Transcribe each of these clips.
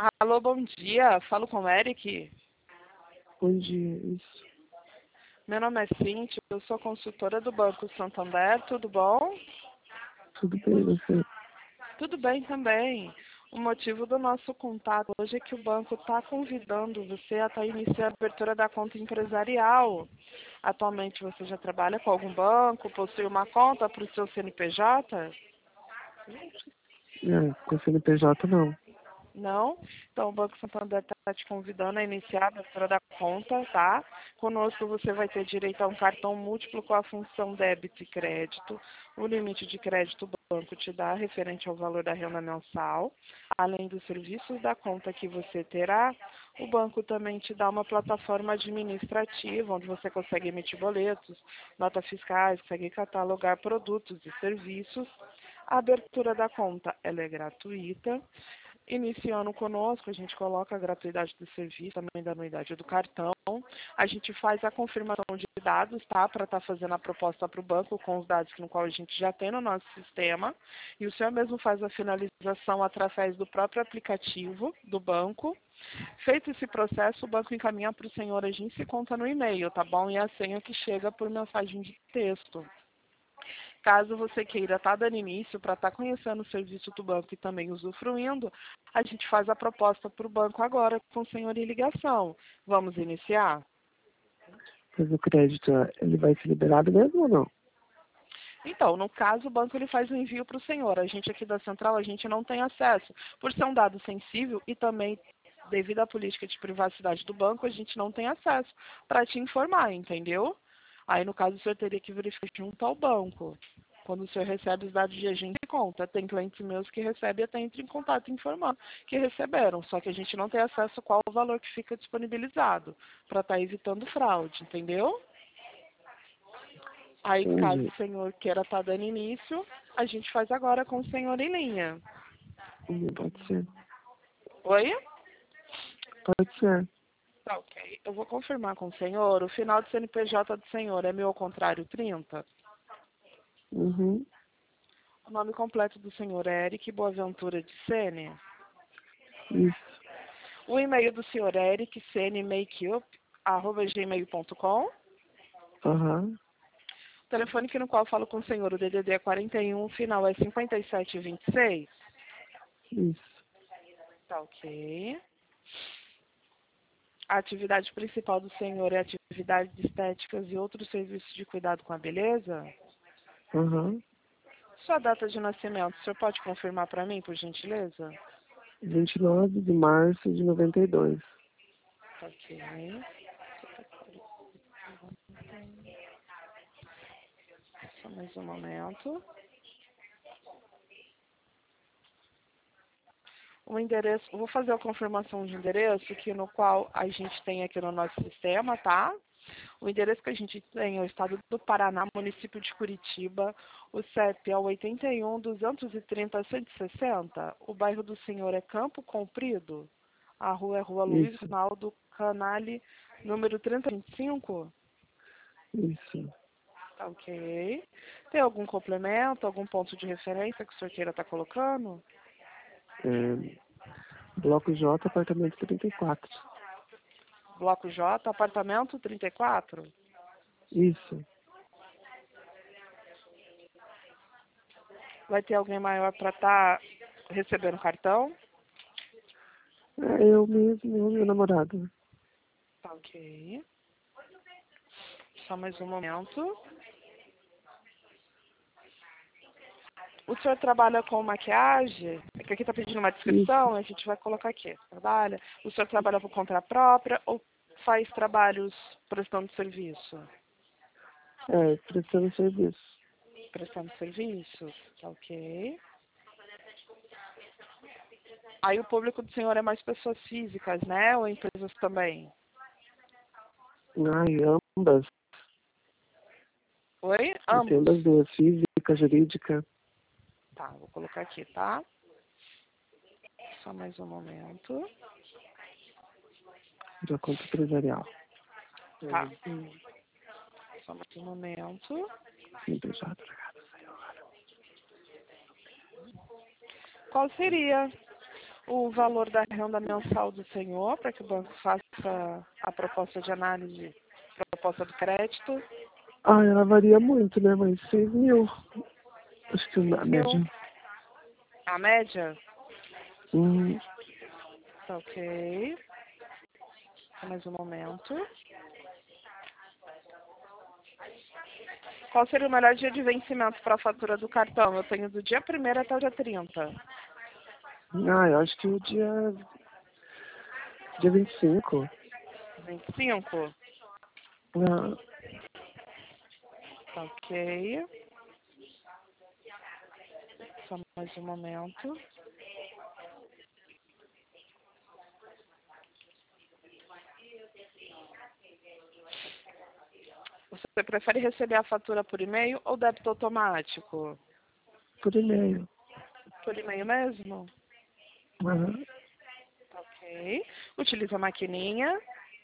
Alô, bom dia. Falo com o Eric. Bom dia, isso. Meu nome é Cíntia, eu sou consultora do Banco Santander, tudo bom? Tudo bem, você? Tudo bem também. O motivo do nosso contato hoje é que o banco está convidando você a estar iniciando a abertura da conta empresarial. Atualmente você já trabalha com algum banco, possui uma conta para o seu CNPJ? Com CNPJ não. Não? Então, o Banco Santander está te convidando a iniciar a abertura da conta, tá? Conosco você vai ter direito a um cartão múltiplo com a função débito e crédito. O limite de crédito o banco te dá referente ao valor da renda mensal. Além dos serviços da conta que você terá, o banco também te dá uma plataforma administrativa, onde você consegue emitir boletos, notas fiscais, consegue catalogar produtos e serviços. A abertura da conta ela é gratuita. Iniciando conosco, a gente coloca a gratuidade do serviço, também da anuidade do cartão. A gente faz a confirmação de dados, tá? Para estar fazendo a proposta para o banco com os dados no qual a gente já tem no nosso sistema. E o senhor mesmo faz a finalização através do próprio aplicativo do banco. Feito esse processo, o banco encaminha para o senhor agência e conta no e-mail, tá bom? E a senha que chega por mensagem de texto. Caso você queira estar dando início para estar conhecendo o serviço do banco e também usufruindo, a gente faz a proposta para o banco agora com o senhor em ligação. Vamos iniciar? Mas o crédito, ele vai ser liberado mesmo ou não? Então, no caso, o banco ele faz o envio para o senhor. A gente aqui da central, a gente não tem acesso. Por ser um dado sensível e também devido à política de privacidade do banco, a gente não tem acesso para te informar, entendeu? Aí, no caso, o senhor teria que verificar junto ao banco. Quando o senhor recebe os dados de agente de conta, tem clientes meus que recebem e até entram em contato informando que receberam. Só que a gente não tem acesso a qual o valor que fica disponibilizado para estar evitando fraude, entendeu? Aí, caso Entendi. o senhor queira estar dando início, a gente faz agora com o senhor em linha. Pode ser. Oi? Pode ser. Tá, ok. Eu vou confirmar com o senhor. O final do CNPJ do senhor é meu ao contrário 30? Uhum. O nome completo do senhor é Eric Boaventura de Sene. Isso. O e-mail do senhor é ericsenemakeup@gmail.com. Aham. O telefone que no qual eu falo com o senhor, o DDD é 41, o final é 5726. Isso. Tá, ok. A atividade principal do senhor é atividades estéticas e outros serviços de cuidado com a beleza? Aham. Sua data de nascimento, o senhor pode confirmar para mim, por gentileza? 29 de março de 92. Ok. Só mais um momento. O endereço, vou fazer a confirmação de endereço que no qual a gente tem aqui no nosso sistema, tá? O endereço que a gente tem é o estado do Paraná, município de Curitiba. O CEP é o 81-230-160. O bairro do senhor é Campo Comprido. A rua é Rua Luiz Isso. Rinaldo Canale, número 3025. Isso. Tá, ok. Tem algum complemento, algum ponto de referência que o senhor queira estar colocando? Bloco J, apartamento 34. Bloco J, apartamento 34. Isso. Vai ter alguém maior para estar recebendo cartão? Eu mesmo, eu e meu namorado. Tá, ok. Só mais um momento. O senhor trabalha com maquiagem? É que aqui está pedindo uma Isso. descrição, a gente vai colocar aqui. Trabalha. O senhor trabalha por conta própria ou faz trabalhos prestando serviço? Prestando serviço. Prestando serviços, tá, ok. Aí o público do senhor é mais pessoas físicas, né? Ou empresas também? Ai, ambas. Oi? Atendo Ambos. as duas, física, jurídica. Tá, vou colocar aqui, tá? Só mais um momento. Da conta empresarial. Tá. Só mais um momento. CNPJ. Qual seria o valor da renda mensal do senhor, para que o banco faça a proposta de análise, proposta do crédito. Ah, ela varia muito, né? Mas 6.000. Acho que a 6 mil. média. A média? Hum, Tá ok. Mais um momento. Qual seria o melhor dia de vencimento para a fatura do cartão? Eu tenho do dia 1º até o dia 30. eu acho que o dia 25. 25? Ah, Tá ok. Só mais um momento. Você prefere receber a fatura por e-mail ou débito automático? por e-mail. Por e-mail mesmo? Aham. Ok. Utiliza a maquininha?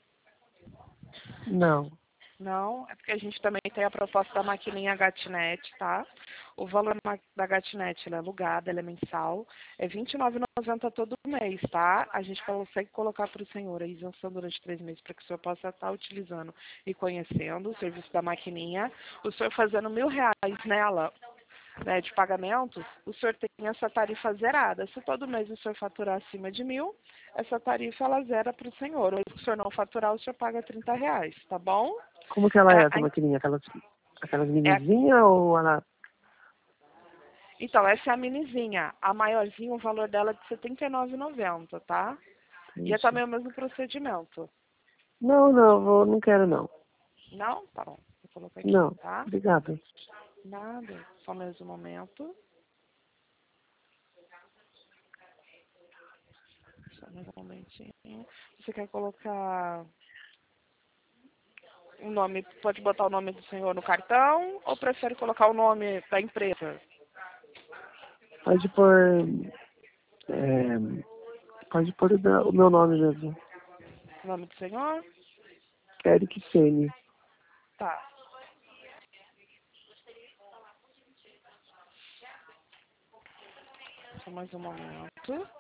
Não. Não, é porque a gente também tem a proposta da maquininha Gatnet, tá? O valor da Gatnet, ela é alugada, ela é mensal, é R$ 29,90 todo mês, tá? A gente consegue colocar para o senhor a isenção durante 3 meses para que o senhor possa estar utilizando e conhecendo o serviço da maquininha. O senhor fazendo R$ 1.000 nela, né, de pagamentos, o senhor tem essa tarifa zerada. Se todo mês o senhor faturar acima de 1.000, essa tarifa ela zera para o senhor. Ou se o senhor não faturar, o senhor paga R$ 30, tá bom? Como que ela É, é, essa maquininha? Aquelas é, minizinhas ou ela... então, essa é a minizinha. A maiorzinha, o valor dela é de R$ 79,90, tá? E é Ixi. também o mesmo procedimento. Não quero não. Não? Tá bom. Vou colocar aqui, Não, tá? obrigada. Nada. Só mais um momento. Só mais um momentinho. Você quer colocar o nome, pode botar o nome do senhor no cartão ou prefere colocar o nome da empresa? Pode pôr... é, pode pôr o meu nome mesmo. O nome do senhor? Eric Sene. Tá. Só mais um momento.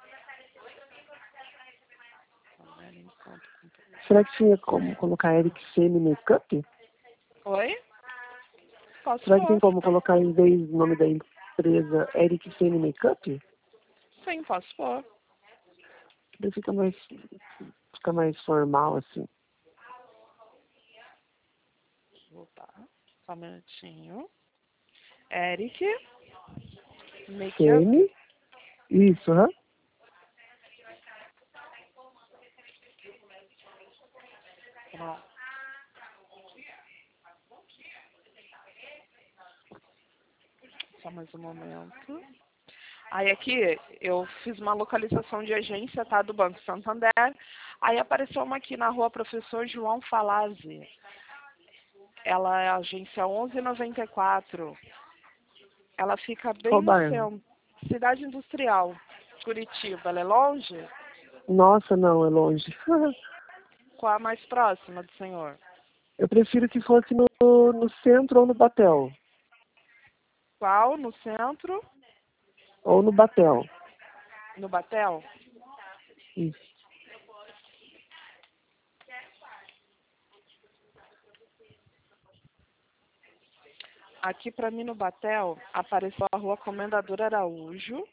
Será que tinha como colocar Eric Sene Makeup? Oi? Posso Será que tem pôr? como colocar em vez do nome da empresa Eric Sene Makeup? Sim, posso pôr. Daí fica mais formal assim. Voltar. Só um minutinho. Eric. Makeup. Sene. Isso, aham. Pronto. Só mais um momento. Aí aqui eu fiz uma localização de agência, tá? Do Banco Santander. Aí apareceu uma aqui na rua Professor João Falazzi. Ela é a agência 1194. Ela fica bem Qual no bairro? centro. Cidade Industrial, Curitiba. Ela é longe? Nossa, não, é longe. Qual a mais próxima do senhor? Eu prefiro que fosse no centro ou no Batel. Qual? No centro? Ou no Batel. No Batel? Isso. Aqui para mim no Batel apareceu a rua Comendador Araújo.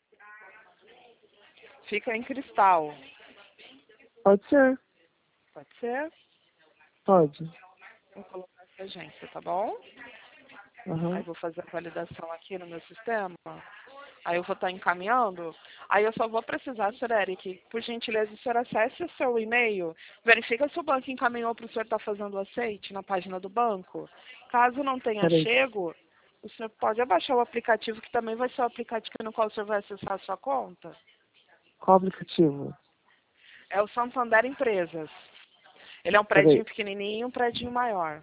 Fica em Cristal. Pode ser. Pode ser? Pode. Vou colocar essa agência, tá bom? Aí Aham. vou fazer a validação aqui no meu sistema. Aí eu vou estar encaminhando. Aí eu só vou precisar, Sr. Eric, por gentileza, o senhor acesse o seu e-mail, verifica se o banco encaminhou para o senhor estar fazendo o aceite na página do banco. Caso não tenha Peraí. chego, o senhor pode abaixar o aplicativo, que também vai ser o aplicativo no qual o senhor vai acessar a sua conta. Qual aplicativo? É o Santander Empresas. Ele é um Peraí. prédio pequenininho e um prédio maior.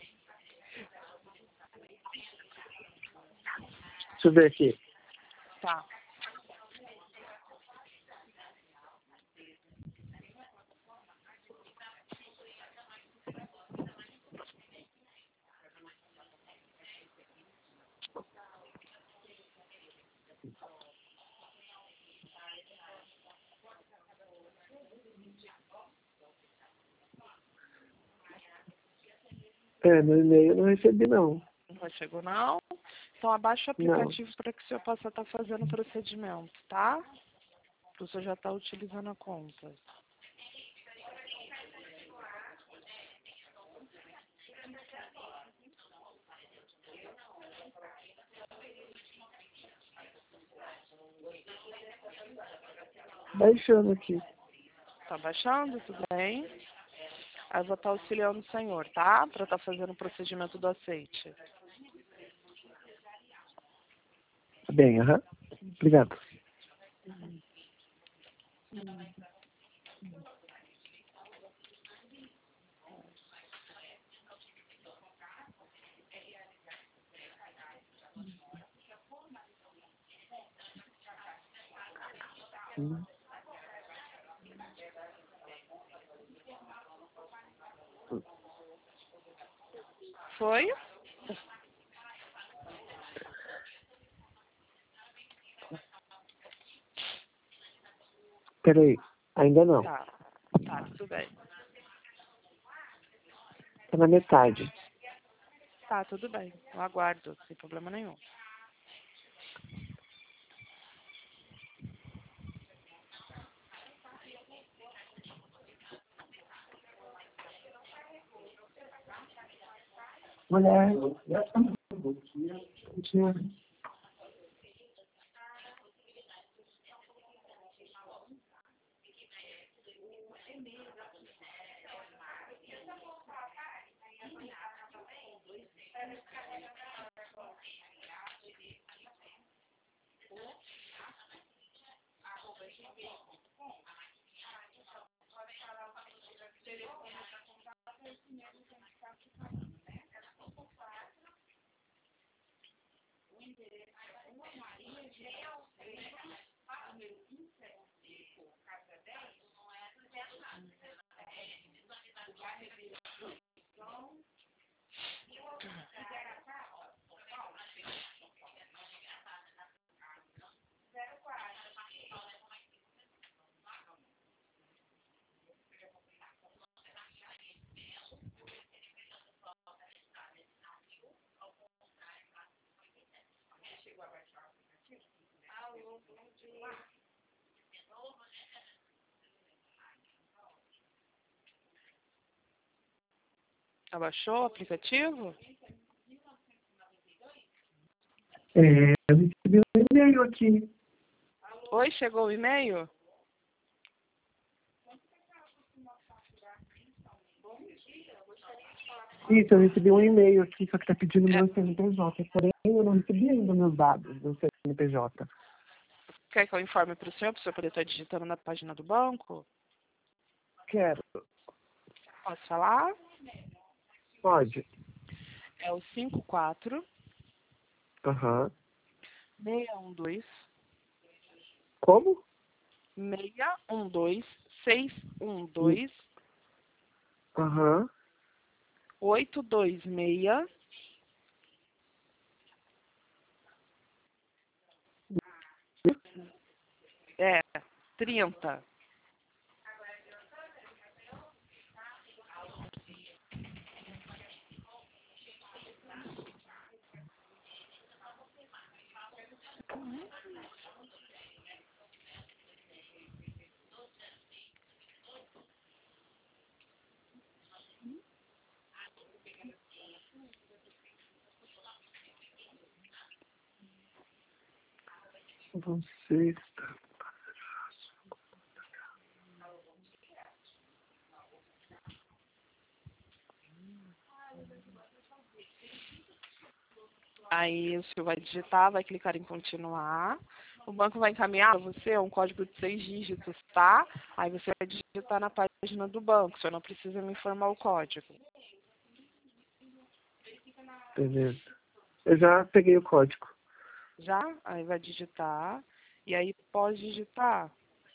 Deixa eu ver aqui. Tá. No e-mail eu não recebi, não. Não chegou, não? Então, abaixa o aplicativo para que o senhor possa estar fazendo o procedimento, tá? O senhor já está utilizando a conta. Baixando aqui. Tá baixando? Tudo bem? Aí eu vou estar auxiliando o senhor, tá? Para estar fazendo o procedimento do aceite. Tá bem, aham. Obrigado. Foi? Peraí, ainda não. Tá. Tá, tudo bem. Tá na metade. Tá, tudo bem. Eu aguardo, sem problema nenhum. Mulher. Abaixou o aplicativo? Eu recebi um e-mail aqui. Oi, chegou o e-mail? Isso, eu recebi um e-mail aqui, só que tá pedindo meu CNPJ. Porém, eu não recebi ainda meus dados do CNPJ. Quer que eu informe para o senhor poder estar digitando na página do banco? Quero. Posso falar? Pode. É o 54 Aham. 612 Como? 612 612 Aham. 826 30. Você está... Aí o senhor vai digitar, vai clicar em continuar. O banco vai encaminhar para você um código de 6 dígitos, tá? Aí você vai digitar na página do banco, o senhor não precisa me informar o código. Beleza. Eu já peguei o código. Já? Aí vai digitar. E aí, pós digitar,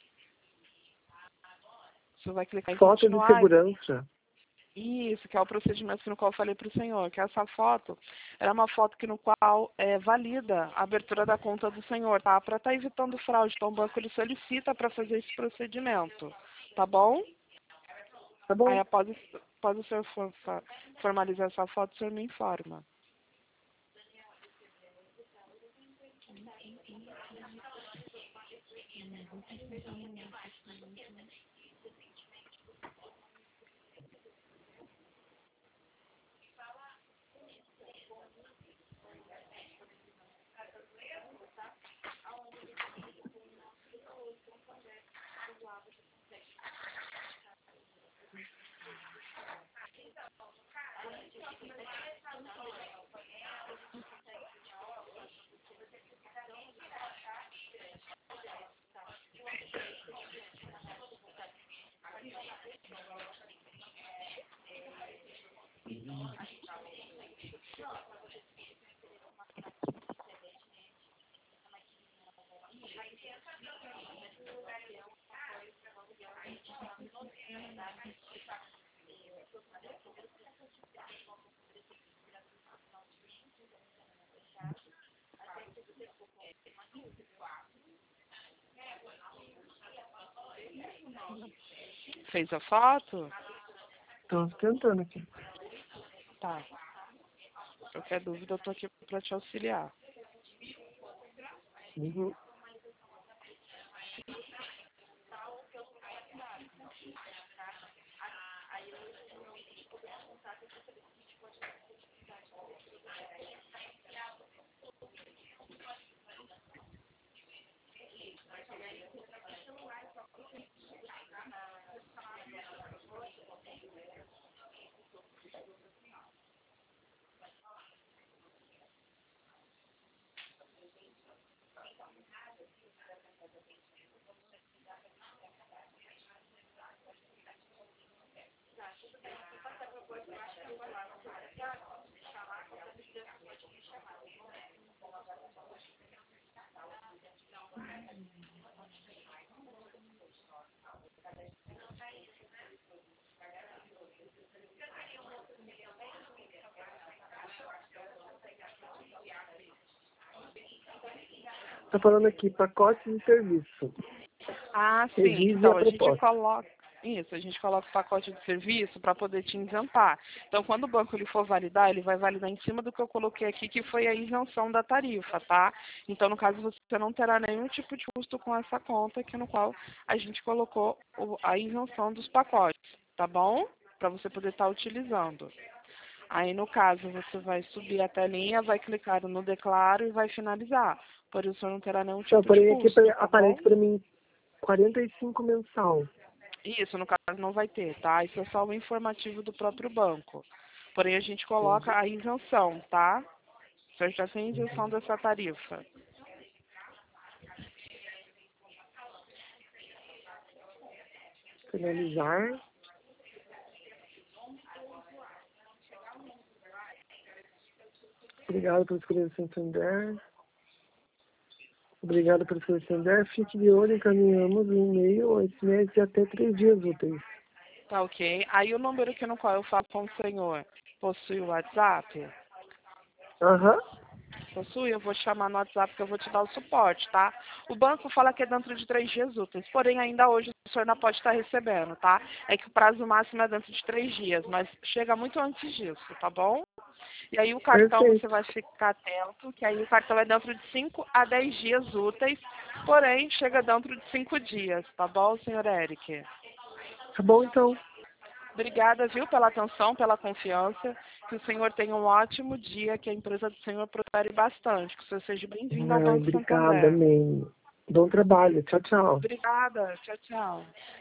o senhor vai clicar em Foto de continuar. segurança. Isso, que é o procedimento no qual eu falei para o senhor, que essa foto era uma foto que no qual valida a abertura da conta do senhor, tá? Para estar evitando fraude. Então o banco ele solicita para fazer esse procedimento, tá bom? Tá Aí bom? Após o senhor formalizar essa foto, o senhor me informa. Fez a foto? Tô tentando aqui. Tá. Qualquer dúvida, eu tô aqui para te auxiliar. Uhum. Tá falando aqui, pacote de serviço. Ah, sim. Revise Então, a a gente proposta. coloca... Isso, a gente coloca o pacote de serviço para poder te isentar. Então, quando o banco ele for validar, ele vai validar em cima do que eu coloquei aqui, que foi a isenção da tarifa, tá? Então, no caso, você não terá nenhum tipo de custo com essa conta, que no qual a gente colocou a isenção dos pacotes, tá bom? Para você poder estar utilizando. Aí, no caso, você vai subir a telinha, vai clicar no declaro e vai finalizar. Por isso, não terá nenhum Então, tipo de porém aqui custo, tá bom? aparece para mim 45 mensal. Isso, no caso, não vai ter, tá? Isso é só o informativo do próprio banco. Porém, a gente coloca Entendi. a isenção, tá? O senhor já tem isenção dessa tarifa. Finalizar. Obrigado por escolher o Santander. Obrigado por escolher o Santander. Fique de olho, encaminhamos o e-mail ou SMS de até 3 dias úteis. Tá ok? Aí o número que no qual eu falo com o senhor possui o WhatsApp? Aham. Possui, eu vou te chamar no WhatsApp que eu vou te dar o suporte, tá? O banco fala que é dentro de 3 dias úteis, porém ainda hoje o senhor não pode estar recebendo, tá? É que o prazo máximo é dentro de 3 dias, mas chega muito antes disso, tá bom? E aí o cartão você Perfeito. vai ficar atento, que aí o cartão é dentro de 5 a 10 dias úteis, porém chega dentro de 5 dias, tá bom, senhor Eric? Tá bom, então. Obrigada, viu, pela atenção, pela confiança. Que o senhor tenha um ótimo dia, que a empresa do senhor prospere bastante. Que o senhor seja bem-vindo ao Ai, Banco obrigada, Santander. man. Bom trabalho. Tchau, tchau. Obrigada. Tchau, tchau.